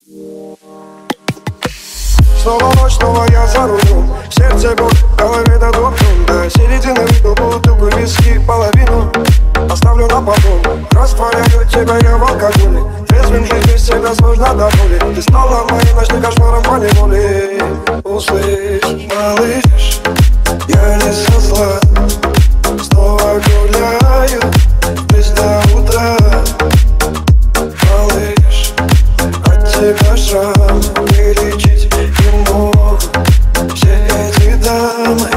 Снова ночь, снова я за рулем. Сердце боль, в голове дадут дум. До середины выпил бутылку виски, половину оставлю на потом. Растворяю тебя я в алкоголе. Трезвым жить без тебя сложно до боли. Ты стала моим ночным кошмаром по неволе. Услышь, малыш, я не со зла. Снова гуляю без до утра. Малыш, от тебя шрам не лечить не могу. Все эти дамы.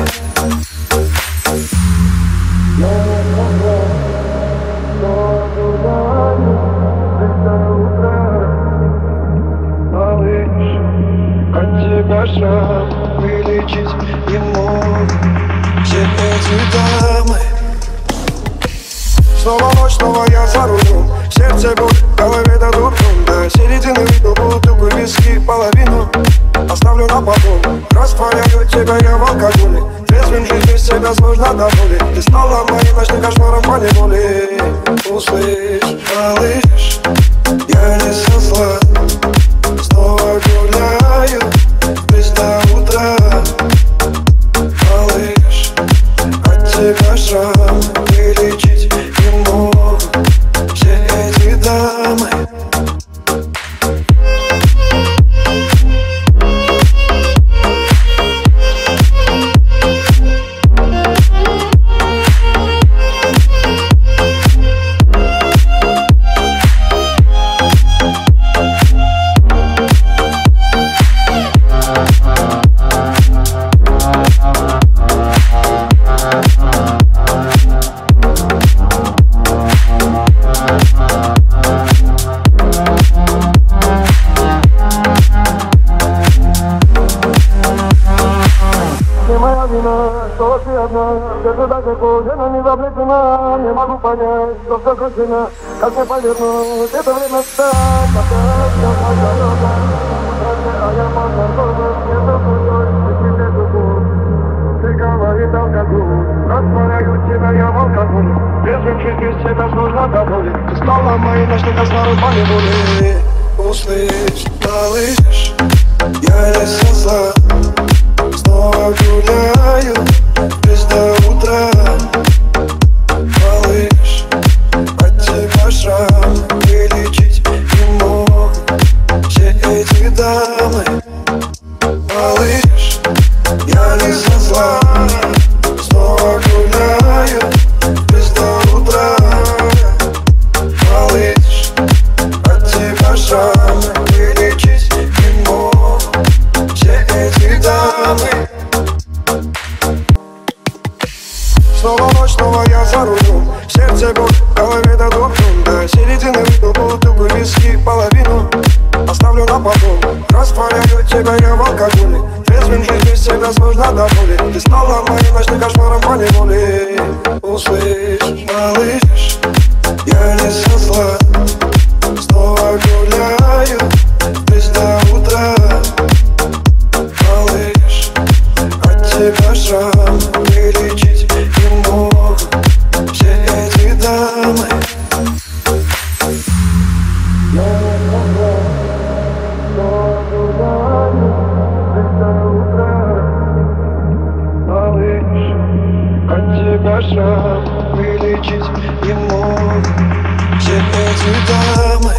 Шрам вылечить не могут все эти дамы. Снова ночь, снова я за рулем. Сердце боль, в голове дадут дум. До середины выпил бутылку виски, половину оставлю на потом. Растворяю тебя я в алкоголе. Трезвым жить без тебя сложно до боли. Ты стала моим ночным кошмаром по неволе. Услышь, малыш, я не со зла. Снова гуляю без до утра. Малыш, от тебя шрам вылечить не могут все эти дамы. Держу даже кожа, но не заплетена. Не могу понять, что все кончено. Как мне повернуть, это время стать. Опять я подорога. А я подорога. Это крутой, ты тебе любовь. Ты говорит алкоголь. Растворяю тебя я в алкоголе. Трезвым жить без тебя сложно до боли. Ты стала моей ночной кошмаром по неволе. Услышь, малыш, я не со зла. Снова гуляю без до утра. Малыш, от тебя шрам вылечить не могут все эти дамы. Малыш, я не со зла. Снова гуляю без до утра. Малыш, от тебя шрам вылечить не могут все эти дамы. Снова ночь, снова я за рулем. Сердце боль, в голове дадут дум. До середины выпил бутылку виски, половину оставлю на потом. Растворяю тебя я в алкоголе. Трезвым жить без тебя сложно до боли. Ты стала моим ночным кошмаром по неволе. Услышь, малыш, я не со зла. Снова гуляю без до утра. Малыш, от тебя шрам вылечить не могут все эти дамы. Малыш, от тебя шрам вылечить не могут Все эти дамы.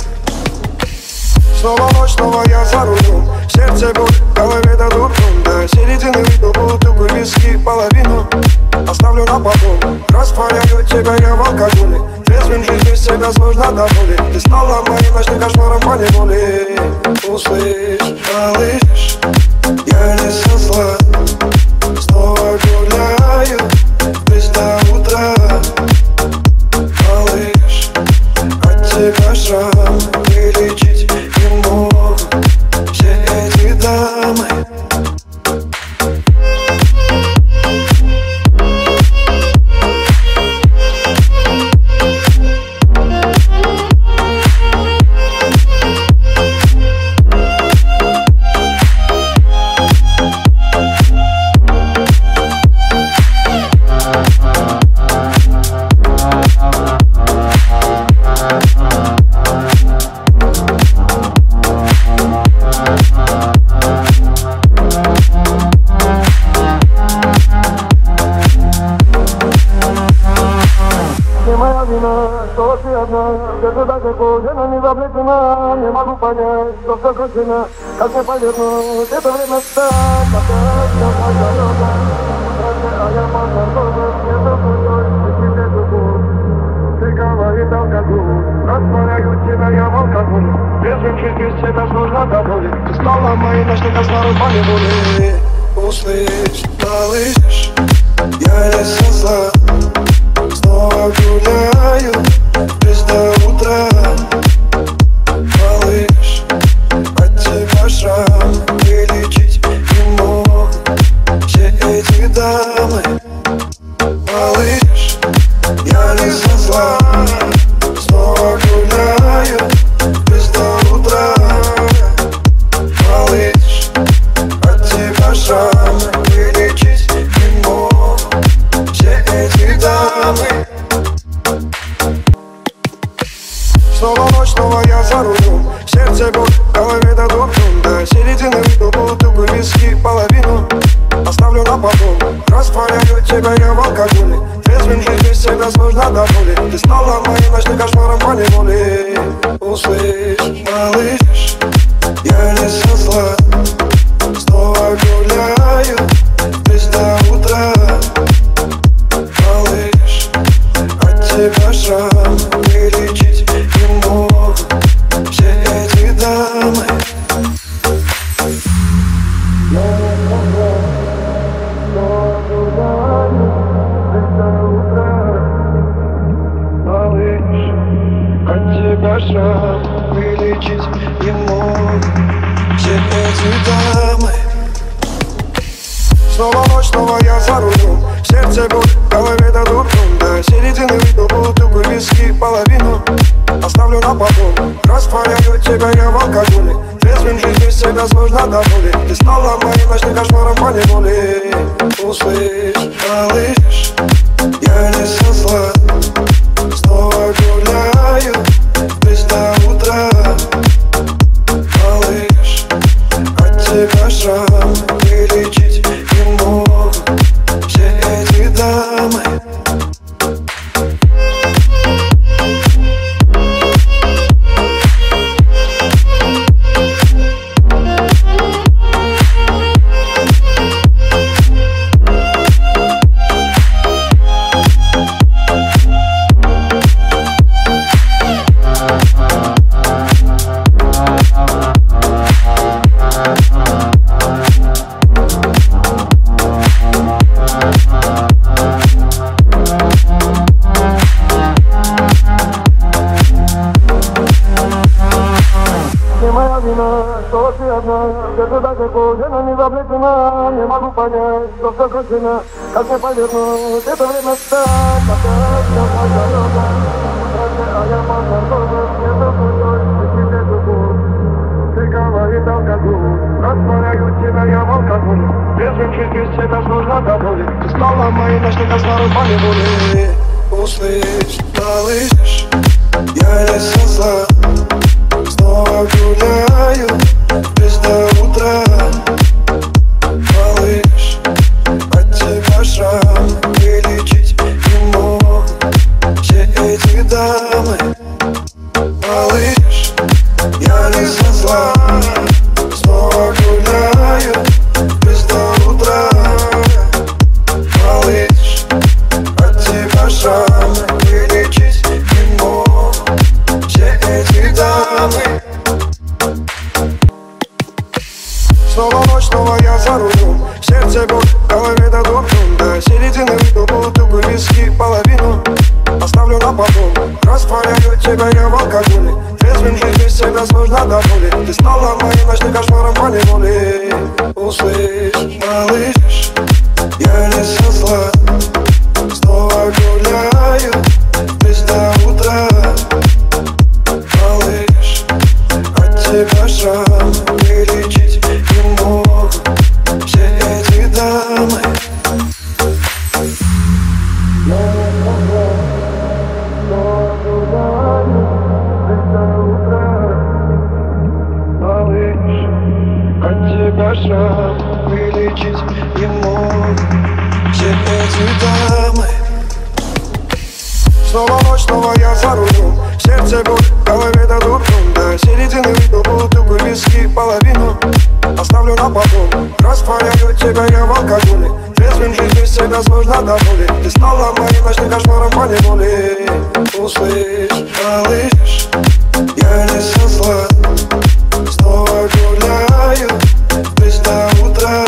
Снова ночь, снова я за рулем. Сердце боль, в голове дадут дум. До середины выпил бутылку виски, половину оставлю на потом. Растворяю тебя я в алкоголе. Трезвым жить без тебя сложно до боли. Ты стала моим ночным кошмаром по неволе. Услышь, малыш, я не со зла. Снова гуляю без до утра. Малыш, от тебя шрам вылечить не могут все эти дамы. могу понять, что все кончено. Как мне повернуть это время стать? Опять вся моя дорога. А я под наркозом, нету другой, тебе любовь. Ты говорит алкоголь, растворяю тебя я в алкоголе. Трезвым жить без тебя сложно до боли. Ты стала моей ночной кошмаром по неволе. Услышь, малыш, я не со зла. Снова гуляю без до утра. Малыш, от тебя шрам вылечить не могут все эти дамы. Малыш, я не со зла. Снова гуляю без до утра. Малыш, от тебя шрам вылечить не могут все эти дамы. Снова ночь, снова я за рулем. Сердце боль, в голове дадут дум. До середины выпил бутылку виски, половину оставлю на потом. Растворяю тебя я в алкоголе. Трезвым жить без тебя сложно до боли. Ты стала моим ночным кошмаром по неволе. Услышь, малыш, я не со зла. Снова гуляю без до утра. Малыш, от тебя шрам вылечить не могут все эти дамы. Малыш, от тебя шрам вылечить не могут все эти дамы. Снова ночь, снова я за рулем. Сердце боль, в голове дадут дум. До середины выпил бутылку виски, половину оставлю на потом. Растворяю тебя я в алкоголе. Трезвым жить без тебя сложно до боли. Ты стала моим ночным кошмаром по неволе. Услышь, малыш, я не со зла. Снова гуляю без до утра. Малыш, от тебя шрам вылечить не могут все эти дамы. Что ты одна, где-то далеко, жена не заплетена. Не могу понять, что все кончено. Как мне повернуть это время стать? Опять вся моя дорога. А я под наркозом, нету другой, тебе любовь. Ты говорит алкоголь, растворяю тебя я в алкоголе. Трезвым жить без тебя сложно до боли. Ты стала моей ночной кошмаром по неволе. Услышь, малыш, я не со зла. Снова гуляю без до утра. Малыш, от тебя шрам вылечить не могут все эти дамы. Малыш, я не со зла. Снова гуляю без до утра. Малыш, от тебя шрам вылечить не могут все эти дамы. Снова ночь, снова я за рулем. Сердце боль, в голове дадут дум. До середины выпил бутылку виски, половину оставлю на потом. Растворяю тебя я в алкоголе. Трезвым жить без тебя сложно до боли. Ты стала моим ночным кошмаром по неволе. Услышь, малыш, я не со зла. Снова гуляю без до утра. Малыш, от тебя шрам вылечить не могут все эти дамы. Малыш, от тебя шрам вылечить не могут все эти дамы. Снова ночь, снова я за рулем. сердце боль, в голове дадут дом. До середины выпил бутылку виски, половину оставлю на потом. Растворяю тебя я в алкоголе, трезвым жизнь без тебя сложно до боли. Ты стала моим ночным кошмаром по неволе. Услышь, малыш, я не со зла, снова гуляю без до утра.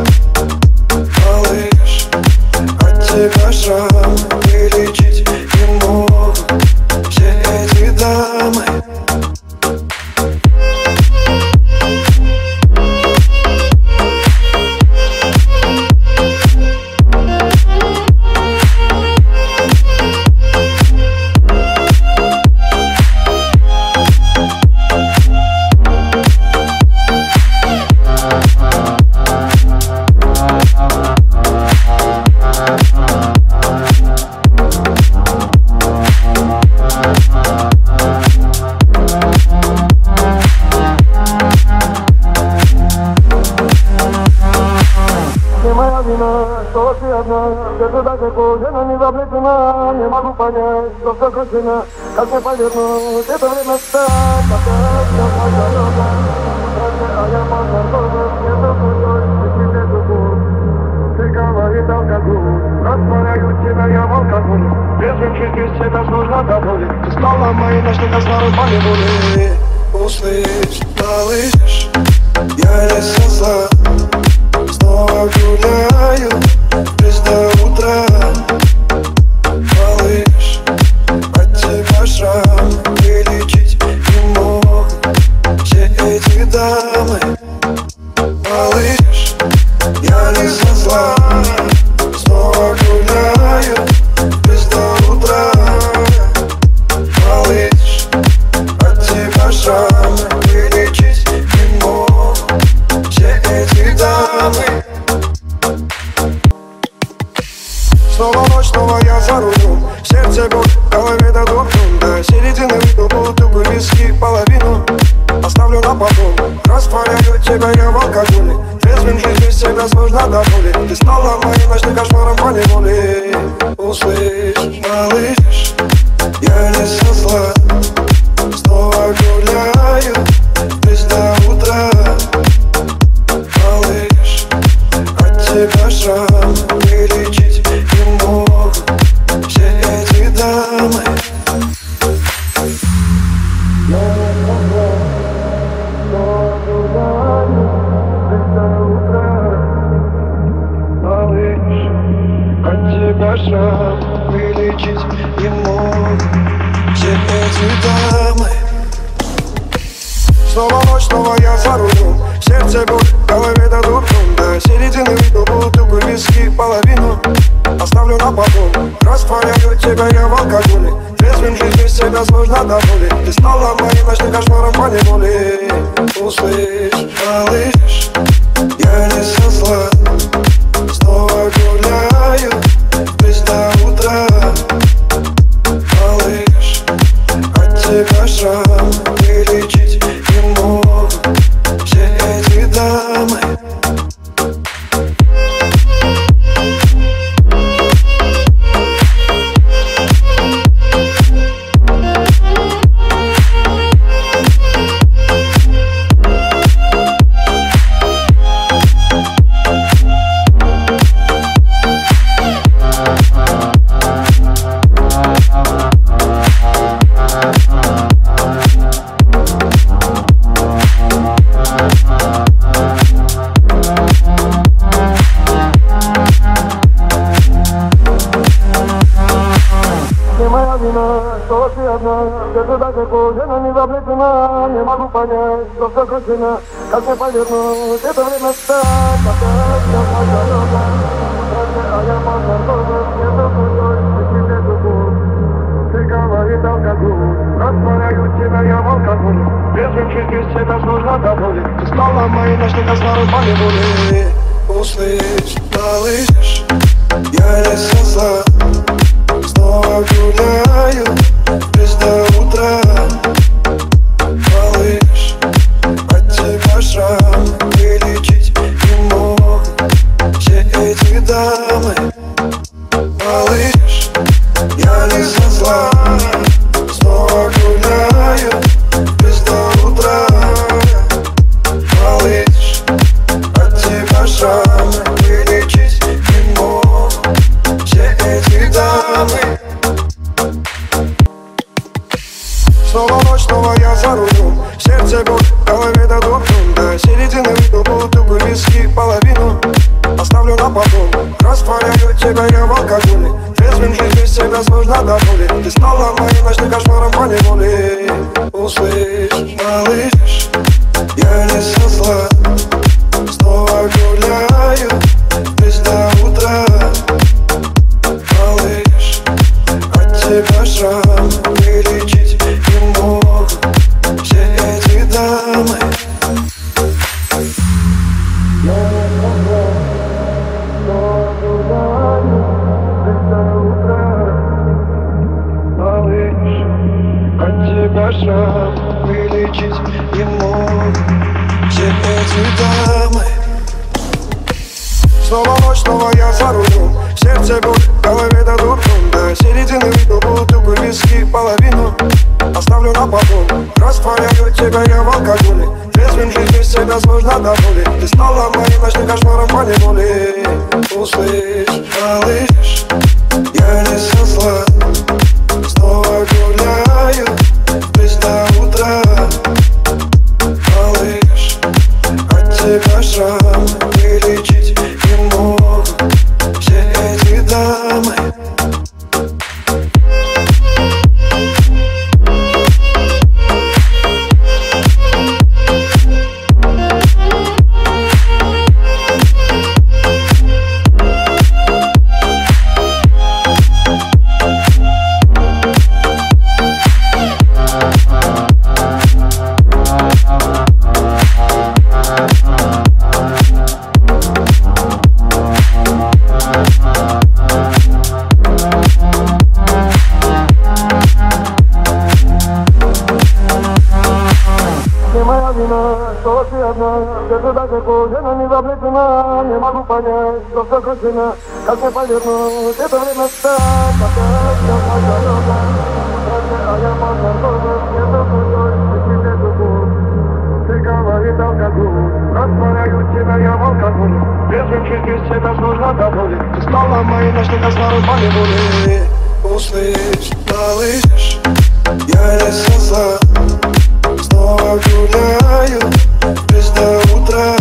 Малыш, от тебя шрам, вылечить не могут все эти дамы. Что ты одна, где-то далеко, жена не заплетена. Не могу понять, что все кончено. Как мне повернуть, это время стать. Опять все моя дорога. А я подготовлен, где-то другой, тебе любовь. Ты говорит алкоголь, растворяю тебя я в алкоголе. Трезвым жить без тебя сложно до боли. Ты стала моим ночным кошмаром по неволе. Услышь, малыш, я не со зла, снова гуляю без до утра. Малыш, от тебя шрам, вылечить не могут все эти дамы. Малыш, я не со зла, снова гуляю без до утра. Малыш, от тебя шрам, вылечить не могут все эти дамы. Снова ночь, снова я за рулем, сердце боль, в голове дадут дом. До середины выпил бутылку виски, половину оставлю на потом. Растворяю тебя я в алкоголе, трезвым жизнь без тебя сложно до боли. Ты стала моим ночным кошмаром по неволе. Услышь, малыш, я не со зла, снова гуляю без до утра. Малыш, от тебя шрам, вылечить не могут все эти дамы. Малыш, от тебя шрам, вылечить не могут все эти дамы. Снова ночь, снова я за рулем, сердце боль, в голове дадут дом. До середины выпил бутылку виски, половину оставлю на потом. Растворяю тебя я в алкоголе, трезвым жизнь без тебя сложно до боли. Ты стала моим ночным кошмаром по неволе. Услышь, малыш, я не со зла, снова гуляю без до утра. Малыш, от тебя шрам, вылечить не могут все эти дамы. Что ты одна, где-то далеко, жена не заплетена. Не могу понять, что все кончено. Как мне повернуть, это время стать. Опять все моя дорога. А я подготовлен, где-то другой, тебе любовь. Ты говорит алкоголь, растворяю тебя я в алкоголе. Трезвым жить без тебя сложно до боли. Ты стала моим ночным кошмаром по неволе. Услышь, малыш, я не со зла, снова гуляю без до утра. Малыш, от тебя шрам, вылечить не могут все эти дамы. Малыш, я не со зла, снова не со зла, снова гуляю здесь до утра. Малыш, от тебя шрам вылечить не могут все эти дамы. От тебя шрам вылечить не могут все эти дамы. Снова ночь, снова я за рулем. Сердце боль, в голове да дурдом. До середины выпил бутылку виски, половину оставлю на потом. Растворяю тебя я в алкоголе. Трезвым жизнь без тебя сложно до боли. Ты стала моим ночным кошмаром по неволе. Услышь, малыш, я не со зла, снова гуляю здесь до утра. Малыш, от тебя шрам вылечить не могут все эти дамы. Что ты одна, где-то даже кожа не заплетена. Не могу понять, что все кончено. Как мне повернуть, это время стать. Опять вся моя дорога. А я подготовлен, где-то другой, тебе любовь. Ты говорит алкоголь, растворяю тебя я в алкоголе. Трезвым жить без тебя сложно до боли. Ты стала моим ночным кошмаром по неволе. Услышь, малыш, я не со зла, снова гуляю здесь до утра.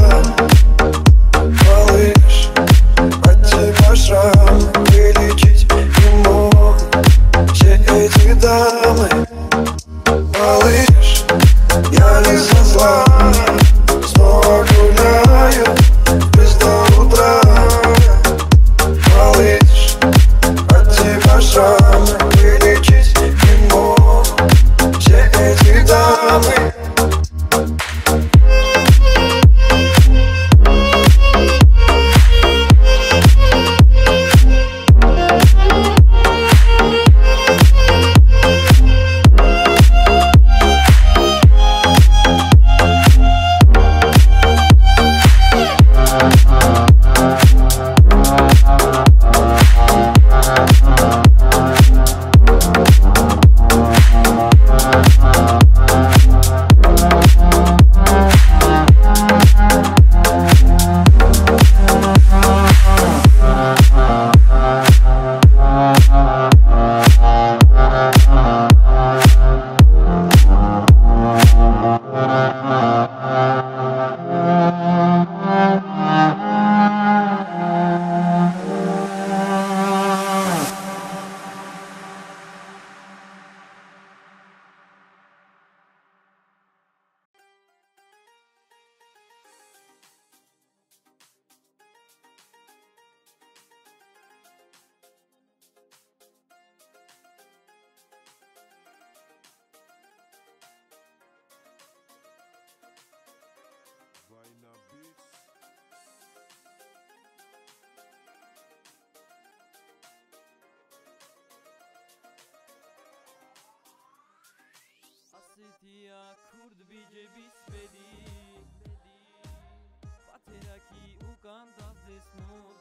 Малыш, от тебя шрам вылечить не могут все эти дамы. Малыш, я не со зла, снова гуляю здесь до утра. Малыш, от тебя шрам вылечить не могут все эти дамы. Asetiya kurd bije bisbedi Pateraki ukan das desnud